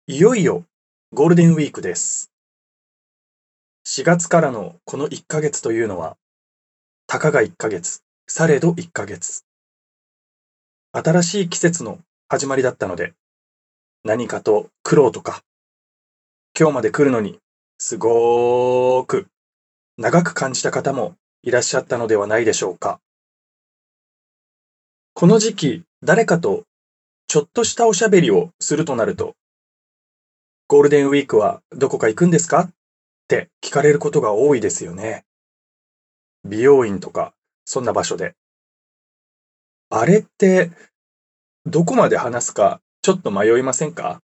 いよいよゴールデンウィークです。4月からのこの1ヶ月というのは、たかが1ヶ月、されど1ヶ月。新しい季節の始まりだったので、何かと苦労とか、今日まで来るのにすごーく長く感じた方もいらっしゃったのではないでしょうか。この時期、誰かとちょっとしたおしゃべりをするとなると、ゴールデンウィークはどこか行くんですかって聞かれることが多いですよね。美容院とか、そんな場所で。あれって、どこまで話すか、ちょっと迷いませんか？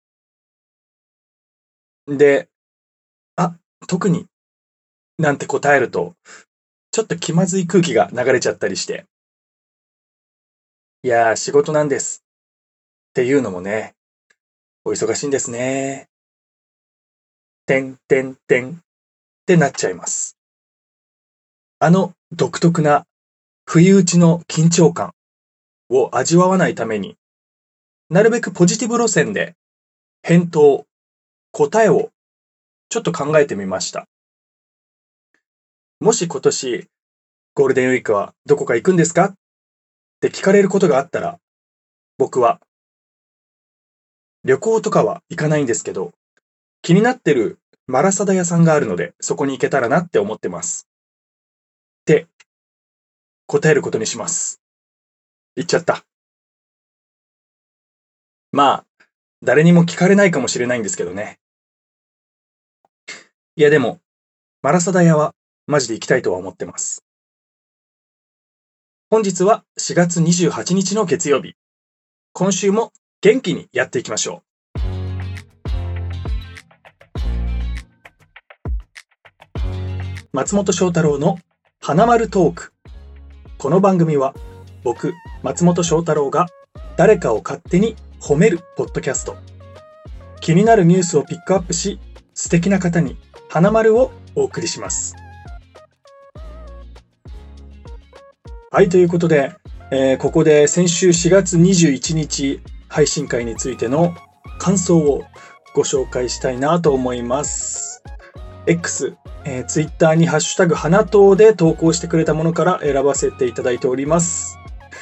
で、あ、特に、なんて答えると、ちょっと気まずい空気が流れちゃったりして、いやー、仕事なんです。っていうのもね、お忙しいんですね。てんてんてんってなっちゃいます。あの独特な不意打ちの緊張感を味わわないために、なるべくポジティブ路線で返答、答えをちょっと考えてみました。もし今年ゴールデンウィークはどこか行くんですかって聞かれることがあったら、僕は旅行とかは行かないんですけど、気になってるマラサダ屋さんがあるので、そこに行けたらなって思ってます。って答えることにします。言っちゃった。まあ、誰にも聞かれないかもしれないんですけどね。いやでも、マラサダ屋はマジで行きたいとは思ってます。本日は4月28日の月曜日。今週も元気にやっていきましょう。松本翔太郎の花丸トーク。この番組は僕、松本翔太郎が誰かを勝手に褒めるポッドキャスト。気になるニュースをピックアップし、素敵な方に花丸をお送りします。はい、ということで、ここで先週4月21日配信会についての感想をご紹介したいなと思います。X、Twitter にハッシュタグ花党で投稿してくれたものから選ばせていただいております。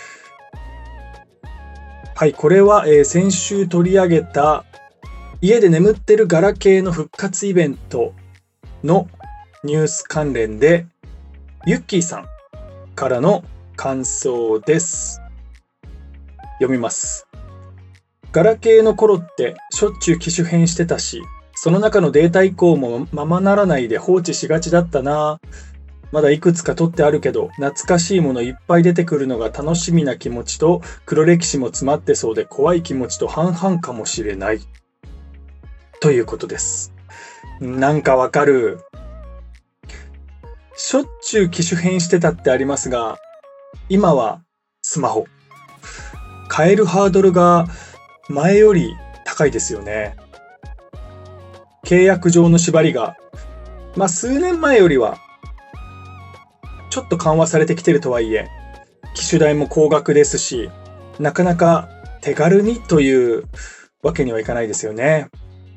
はい、これは、先週取り上げた家で眠ってるガラケーの復活イベントのニュース関連でユッキーさんからの感想です。読みます。ガラケーの頃ってしょっちゅう機種変してたし、その中のデータ移行もままならないで放置しがちだったな。まだいくつか取ってあるけど、懐かしいものいっぱい出てくるのが楽しみな気持ちと、黒歴史も詰まってそうで怖い気持ちと半々かもしれない。ということです。なんかわかる。しょっちゅう機種変してたってありますが、今はスマホ。変えるハードルが前より高いですよね。契約上の縛りが、数年前よりはちょっと緩和されてきてるとはいえ、機種代も高額ですし、なかなか手軽にというわけにはいかないですよね。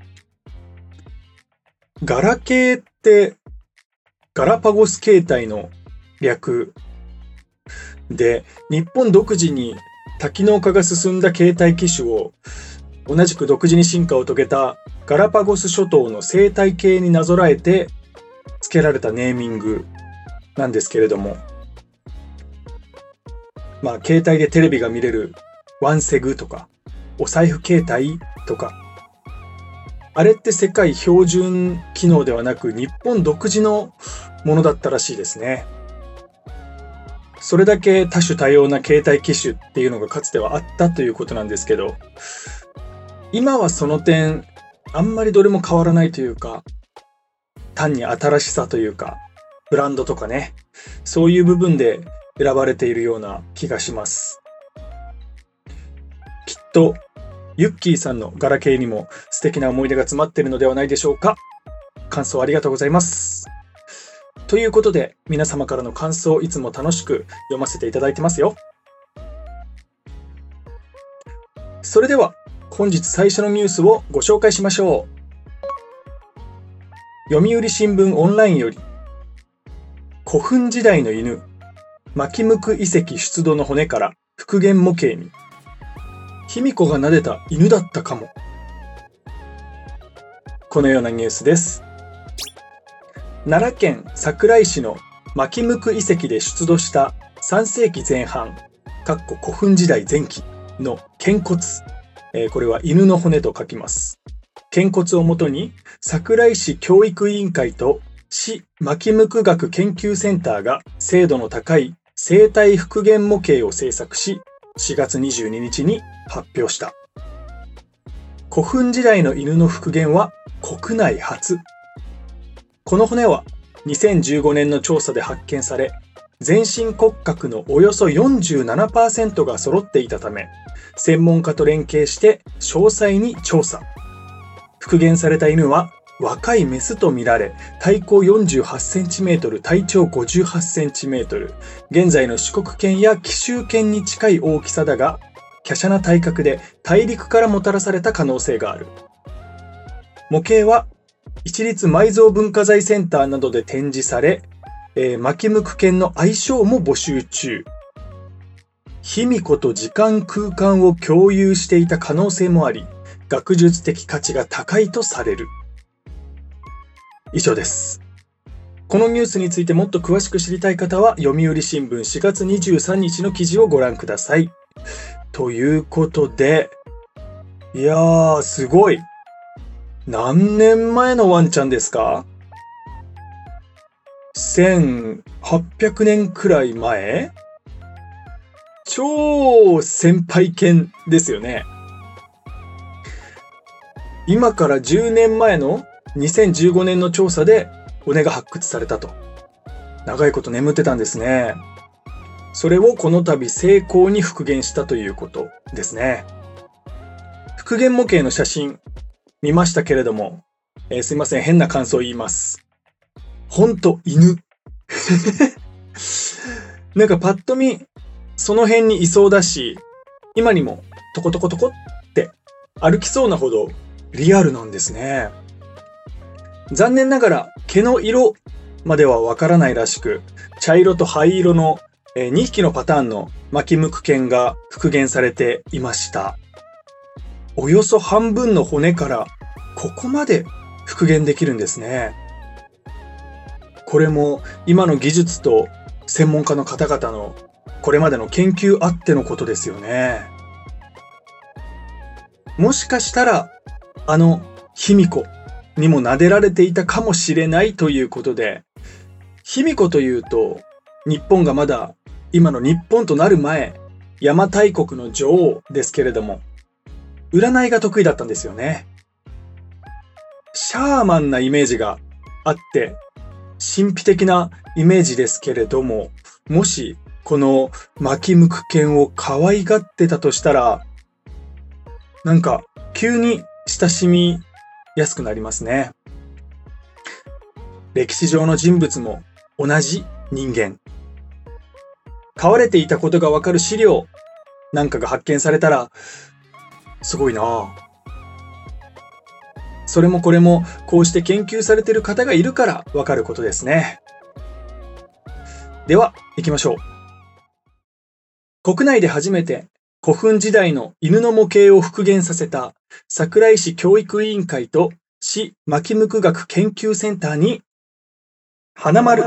ガラケーってガラパゴス携帯の略で、日本独自に多機能化が進んだ携帯機種を同じく独自に進化を遂げたガラパゴス諸島の生態系になぞらえて付けられたネーミングなんですけれども、携帯でテレビが見れるワンセグとかお財布携帯とか、あれって世界標準機能ではなく日本独自のものだったらしいですね。それだけ多種多様な携帯機種っていうのがかつてはあったということなんですけど、今はその点あんまりどれも変わらないというか、単に新しさというかブランドとかね、そういう部分で選ばれているような気がします。きっとユッキーさんのガラケーにも素敵な思い出が詰まっているのではないでしょうか。感想ありがとうございます。ということで、皆様からの感想をいつも楽しく読ませていただいてますよ。それでは本日最初のニュースをご紹介しましょう。読売新聞オンラインより、古墳時代の犬、牧向遺跡出土の骨から復元模型に、卑弥呼が撫でた犬だったかも。このようなニュースです。奈良県桜井市の牧向遺跡で出土した3世紀前半古墳時代前期の肩骨、これは犬の骨と書きます。肩骨をもとに桜井市教育委員会と市牧向学研究センターが精度の高い生体復元模型を制作し、4月22日に発表した。古墳時代の犬の復元は国内初。この骨は2015年の調査で発見され、全身骨格のおよそ 47% が揃っていたため、専門家と連携して詳細に調査。復元された犬は若いメスとみられ、体高 48cm、体長 58cm、現在の四国犬や紀州犬に近い大きさだが、華奢な体格で大陸からもたらされた可能性がある。模型は市立埋蔵文化財センターなどで展示され、牧向犬の愛称も募集中。卑弥呼と時間空間を共有していた可能性もあり、学術的価値が高いとされる。以上です。このニュースについてもっと詳しく知りたい方は、読売新聞4月23日の記事をご覧ください。ということで、いやー、すごい。何年前のワンちゃんですか？1800年くらい前？超先輩犬ですよね。今から10年前の2015年の調査で骨が発掘されたと。長いこと眠ってたんですね。それをこの度成功に復元したということですね。復元模型の写真見ましたけれども、すいません、変な感想を言います。ほんと犬。なんかパッと見、その辺にいそうだし、今にもトコトコトコって歩きそうなほどリアルなんですね。残念ながら毛の色まではわからないらしく、茶色と灰色の2匹のパターンの牧向犬が復元されていました。およそ半分の骨からここまで復元できるんですね。これも今の技術と専門家の方々のこれまでの研究あってのことですよね。もしかしたら卑弥呼にも撫でられていたかもしれないということで、卑弥呼というと日本がまだ今の日本となる前、邪馬台国の女王ですけれども、占いが得意だったんですよね。シャーマンなイメージがあって、神秘的なイメージですけれども、もしこの牧向犬を可愛がってたとしたら、なんか急に親しみやすくなりますね。歴史上の人物も同じ人間。飼われていたことがわかる資料なんかが発見されたら、すごいなぁ。それもこれもこうして研究されている方がいるからわかることですね。では行きましょう。国内で初めて古墳時代の犬の模型を復元させた桜井市教育委員会と市牧向学研究センターに花丸。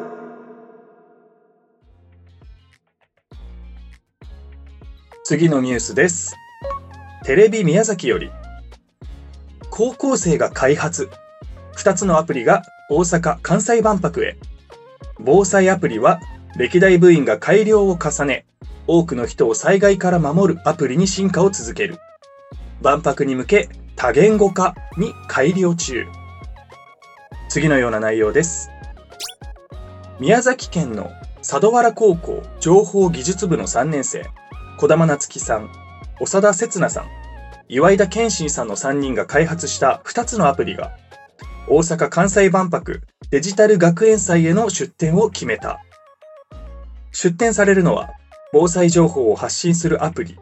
次のニュースです。テレビ宮崎より、高校生が開発、2つのアプリが大阪・関西万博へ。防災アプリは歴代部員が改良を重ね、多くの人を災害から守るアプリに進化を続ける。万博に向け多言語化に改良中。次のような内容です。宮崎県の佐渡原高校情報技術部の3年生、児玉夏樹さん、長田節奈さん、岩井田健信さんの3人が開発した2つのアプリが、大阪・関西万博デジタル学園祭への出展を決めた。出展されるのは、防災情報を発信するアプリ、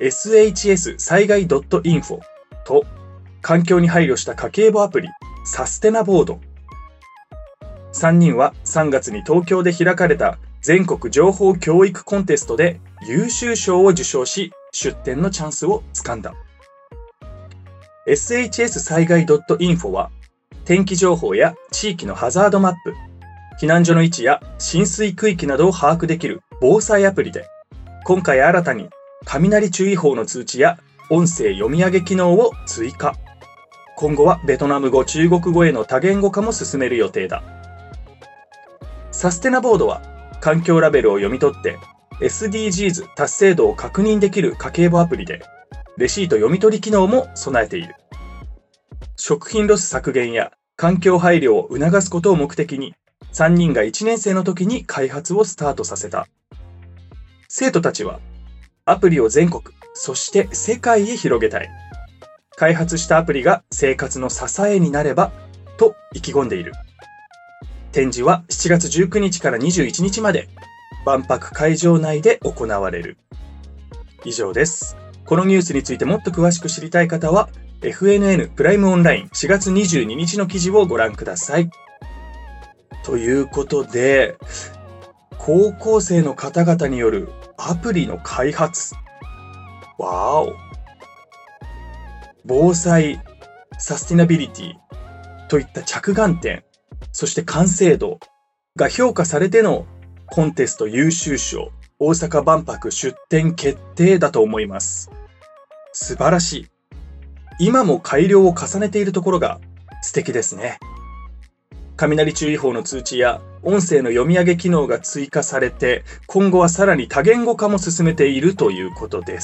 SHS 災害 .info と環境に配慮した家計簿アプリサステナボード。3人は3月に東京で開かれた全国情報教育コンテストで優秀賞を受賞し、出展のチャンスをつかんだ。SHS 災害 .info は天気情報や地域のハザードマップ、避難所の位置や浸水区域などを把握できる防災アプリで、今回新たに雷注意報の通知や音声読み上げ機能を追加。今後はベトナム語、中国語への多言語化も進める予定だ。サステナボードは環境ラベルを読み取って SDGs 達成度を確認できる家計簿アプリで、レシート読み取り機能も備えている。食品ロス削減や環境配慮を促すことを目的に、3人が1年生の時に開発をスタートさせた。生徒たちはアプリを全国、そして世界へ広げたい。開発したアプリが生活の支えになればと意気込んでいる。展示は7月19日から21日まで万博会場内で行われる。以上です。このニュースについてもっと詳しく知りたい方は FNN プライムオンライン4月22日の記事をご覧ください。ということで、高校生の方々によるアプリの開発。わーお。防災、サスティナビリティといった着眼点、そして完成度が評価されてのコンテスト優秀賞、大阪万博出展決定だと思います。素晴らしい。今も改良を重ねているところが素敵ですね。雷注意報の通知や音声の読み上げ機能が追加されて、今後はさらに多言語化も進めているということです。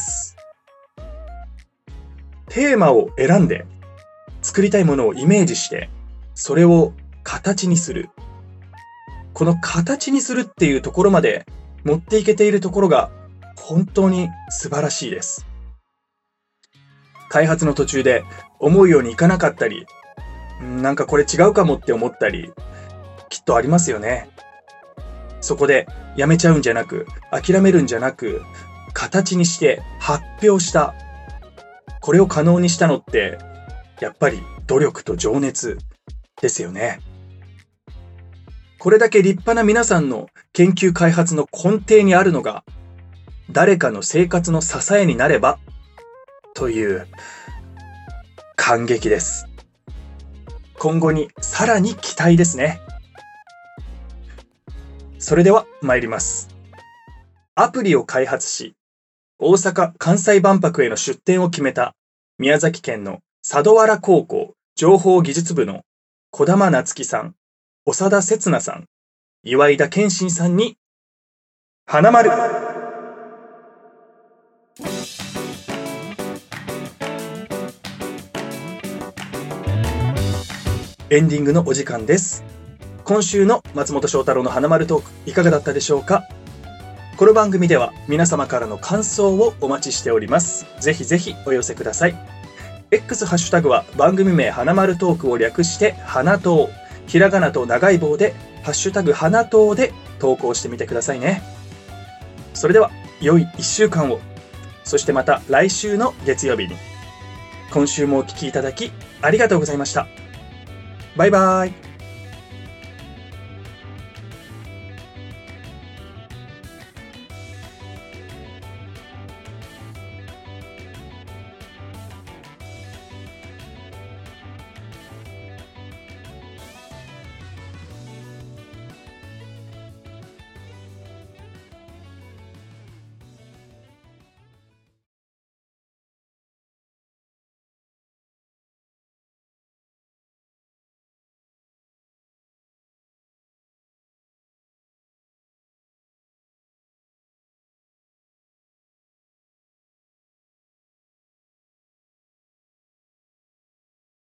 テーマを選んで、作りたいものをイメージして、それを形にする。この形にするっていうところまで持っていけているところが本当に素晴らしいです。開発の途中で思うようにいかなかったり、なんかこれ違うかもって思ったり、きっとありますよね。そこでやめちゃうんじゃなく、諦めるんじゃなく、形にして発表した。これを可能にしたのって、やっぱり努力と情熱ですよね。これだけ立派な皆さんの研究開発の根底にあるのが、誰かの生活の支えになればという感激です。今後にさらに期待ですね。それでは参ります。アプリを開発し、大阪・関西万博への出展を決めた宮崎県の佐土原高校情報技術部の児玉夏樹さん、長田節奈さん、岩井田健信さんに花丸。エンディングのお時間です。今週の松本翔太郎の花丸トークいかがだったでしょうか。この番組では皆様からの感想をお待ちしております。ぜひぜひお寄せください。X ハッシュタグは番組名花丸トークを略して花トー、ひらがなと長い棒でハッシュタグ花トーで投稿してみてくださいね。それでは良い1週間を、そしてまた来週の月曜日に。今週もお聞きいただきありがとうございました。バイバイ。